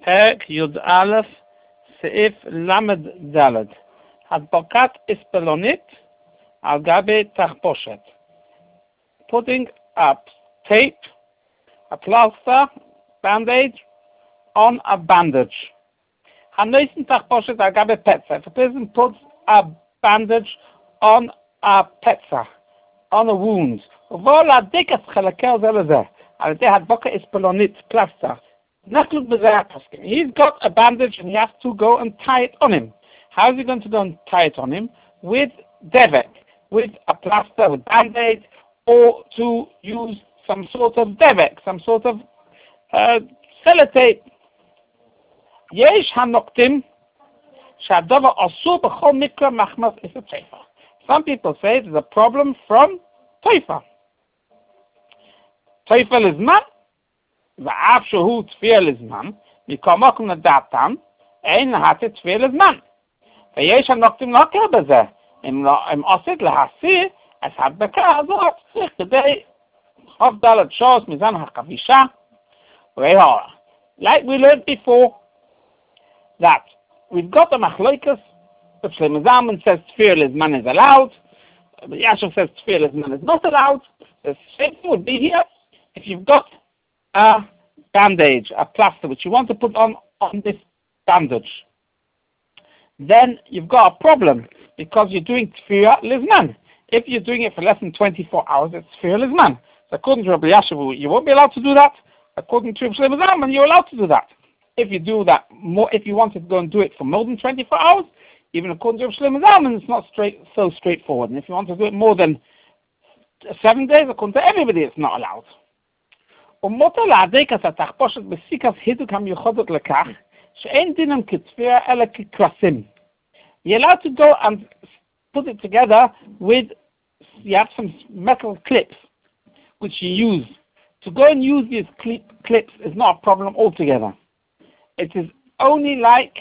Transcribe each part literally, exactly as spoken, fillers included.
Perek Yud Aleph Seif Lamed Daled. Hadbakat Ispelonit Al Gabe Tachposhet. Putting a tape, a plaster, band-aid on a bandage. Hanoisen Tachposhet Al Gabe Petza. If a person puts a bandage on a petza, on a wound, Vola Dikas Chalakel Zelazeh. Al De Hadbaka Ispelonit plaster. He's got a bandage and he has to go and tie it on him. How is he going to go and tie it on him? With devek, with a plaster, with band-aid, or to use some sort of devek, some sort of uh, sellotape. Yesh hanoktim shadava asu b'chol mikra machmas is a teifa. Some people say there's a problem from teifa. Teifa is man. ואף שהוא תפיר לזמן, מקומות לדעתם, אין להטה תפיר לזמן. ויש הנוקטים לא קר בזה, הם, לא, הם עושים להסיר את ההדבקה הזאת, צריך כדי חוף דלת שוס מזן החבישה, והורה. Like we learned before, that we've got the machloikas, which Shlomo Zalman says tefir lizman is allowed, Yashav says tefir lizman is not allowed. The same thing would be here, if you've got a bandage, a plaster, which you want to put on on this bandage, then you've got a problem because you're doing tefillah lizman. If you're doing it for less than twenty-four hours, it's tefillah lizman. So according to Rabbi Yashav, you won't be allowed to do that. According to Shlomo Zalman, you're allowed to do that. If you do that more, if you wanted to go and do it for more than twenty-four hours, even according to Shlomo Zalman, it's not straight so straightforward. And if you want to do it more than seven days, according to everybody, it's not allowed. ומותר להדק את התחפושת בסיקס הידוק המיוחדות לכך שאין דינם כתפירה אלא כקרסים. You're allowed to go and put it together with, you have some metal clips which you use. To go and use these clip, clips is not a problem altogether. It is only like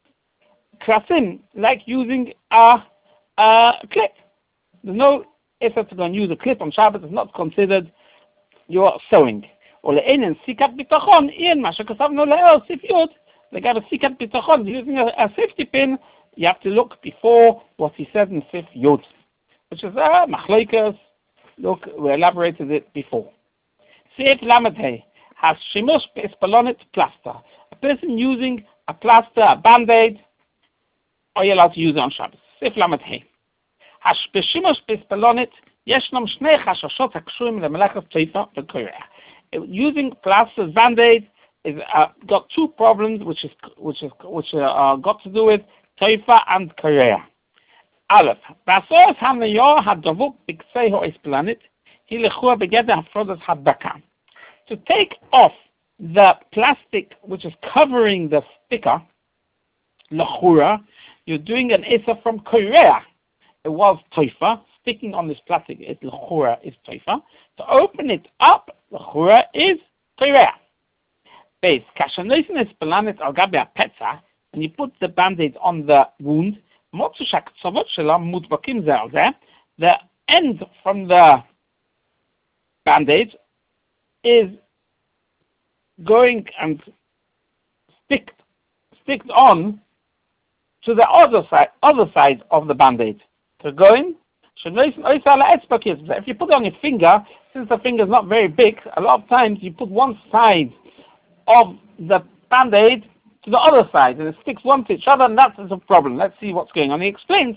krasim, like using a, a clip. There's no effort to go and use a clip on Shabbat. It's not considered your sewing. ולאין סיכת ביטחון, אין מה שכתבנו להוסיף יוד, לגבי סיכת ביטחון, using a, a safety pin, you have to look before what he said in Sif Yod, which is a machloikas. Look, we elaborated it before. Sif Lamed Hey has shimush be'espalonit plaster. A person using a plaster, a band-aid, are you allowed to use it on Shabbos? Sif Lamed Hey has shimush be'espalonit yeshnam shnei chashashot hakshuyim lemelachas teifa v'korea. Using plaster band-aid is uh, got two problems, which is which is which uh, got to do with teifa and korea. Aleph, b'asoras hanayor hadavuk b'ksei ho'esplanit hi lechua begeder hafrodas hadbaka. To take off the plastic which is covering the sticker, lechura, you're doing an issa from korea. It was teifa. Sticking on this plastic, it lechura is teifa. To open it up, lechura is korea. Base kashanoisin is planet al gabe a petza, and you put the band-aid on the wound. The end from the band-aid is going and stick sticked on to the other side, other side of the band-aid. To go in. If you put it on your finger, since the finger is not very big, a lot of times you put one side of the band-aid to the other side, and it sticks one to each other, and that is a problem. Let's see what's going on. He explains.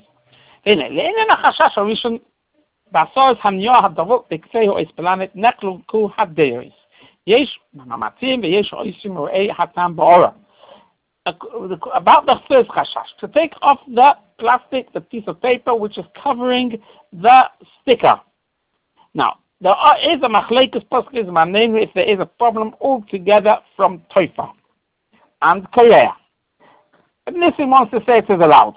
About the first chashash, to take off the plastic, the piece of paper which is covering the sticker. Now, there is a machlekes poskim, namely if there is a problem altogether from teifa and korea. But Nissim wants to say it is allowed.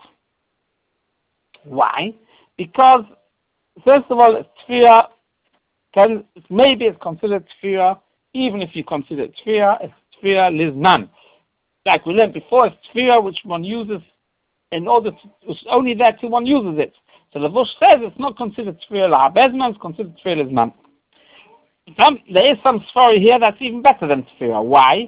Why? Because, first of all, tefillah can, maybe it's considered tefillah, even if you consider tefillah, it's tefillah lizman. Like we learned before, it's tefillah which one uses in order to, it's only there till one uses it. So the Vush says it's not considered tefillah la'abezman, it's considered tefillah lizman. Some, there is some story here that's even better than tefillah. Why?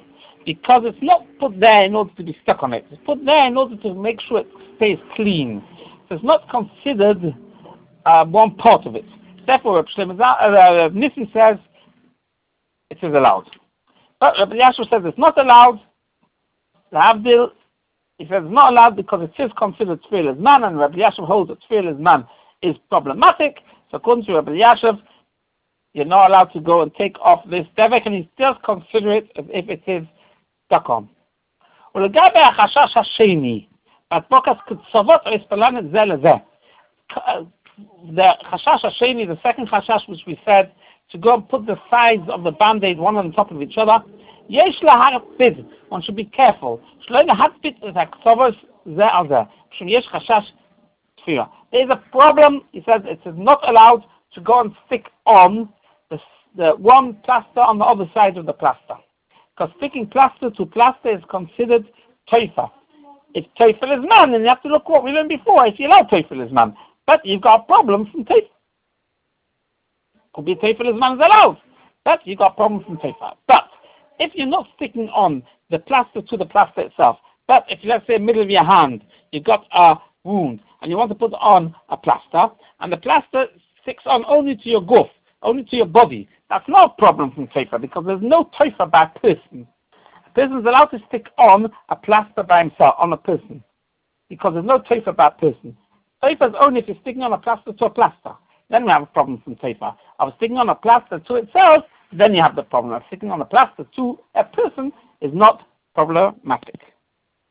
because it's not put there in order to be stuck on it. It's put there in order to make sure it stays clean. So it's not considered uh, one part of it. Therefore, Reb Shlomo uh, Nissim says it is allowed. But Reb Elyashiv says it's not allowed. L'havdil, he says it's not allowed because it is considered Tefillah man, and Reb Elyashiv holds that Tefillah man is problematic. So according to Reb Elyashiv, you're not allowed to go and take off this devek, and he still consider it as if it is stuck on. ולגבי החשש השני, בהדבקת קצוות או הספלנת זה לזה. The chashash hasheni, the second chashash, which we said, to go and put the sides of the band-aid one on top of each other, yesh lahakpid, one should be careful. Shlo lahakpid es haktzovos ze al ze. Shum yesh chashash tefira. There is a problem. He says it is not allowed to go and stick on the, the one plaster on the other side of the plaster, because sticking plaster to plaster is considered toifa. If toifa is man, then you have to look what we learned before. If you allow toifa is man. But you've got a problem from Teifa. Could be Teifa is man is allowed. But you've got a problem from Teifa. But if you're not sticking on the plaster to the plaster itself, but if let's say middle of your hand, you've got a wound and you want to put on a plaster, and the plaster sticks on only to your goof, only to your body, that's not a problem from Teifa, because there's no Teifa by a person. A person is allowed to stick on a plaster by himself, on a person, because there's no Teifa by a person. Teifa is only if you're sticking on a plaster to a plaster. Then we have a problem from Teifa. I was sticking on a plaster to itself, then you have the problem. Sticking on a plaster to a person is not problematic.